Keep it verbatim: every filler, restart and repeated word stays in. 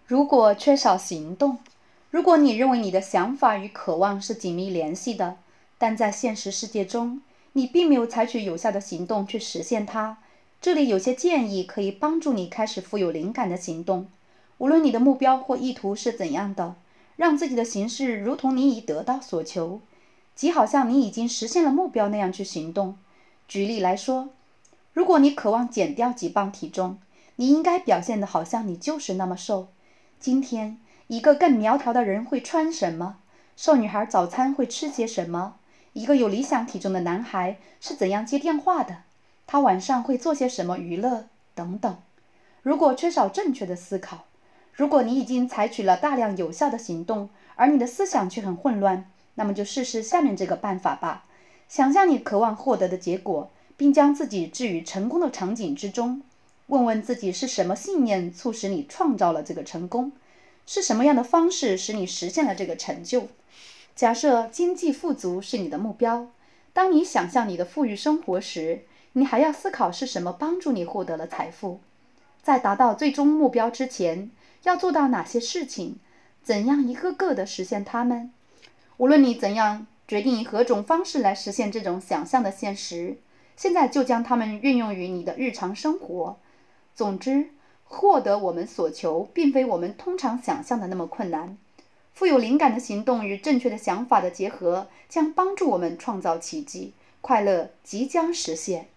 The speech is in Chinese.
如果缺少行动，如果你认为你的想法与渴望是紧密联系的，但在现实世界中，你并没有采取有效的行动去实现它，这里有些建议可以帮助你开始富有灵感的行动。无论你的目标或意图是怎样的，让自己的行事如同你已得到所求，即好像你已经实现了目标那样去行动。举例来说，如果你渴望减掉几磅体重，你应该表现得好像你就是那么瘦。今天，一个更苗条的人会穿什么？瘦女孩早餐会吃些什么？一个有理想体重的男孩是怎样接电话的？他晚上会做些什么娱乐？等等。如果缺少正确的思考，如果你已经采取了大量有效的行动，而你的思想却很混乱，那么就试试下面这个办法吧。想象你渴望获得的结果，并将自己置于成功的场景之中。问问自己是什么信念促使你创造了这个成功，是什么样的方式使你实现了这个成就。假设经济富足是你的目标，当你想象你的富裕生活时，你还要思考是什么帮助你获得了财富。在达到最终目标之前，要做到哪些事情，怎样一个个地实现它们。无论你怎样决定以何种方式来实现这种想象的现实，现在就将它们运用于你的日常生活。总之，获得我们所求并非我们通常想象的那么困难。富有灵感的行动与正确的想法的结合，将帮助我们创造奇迹，快乐即将实现。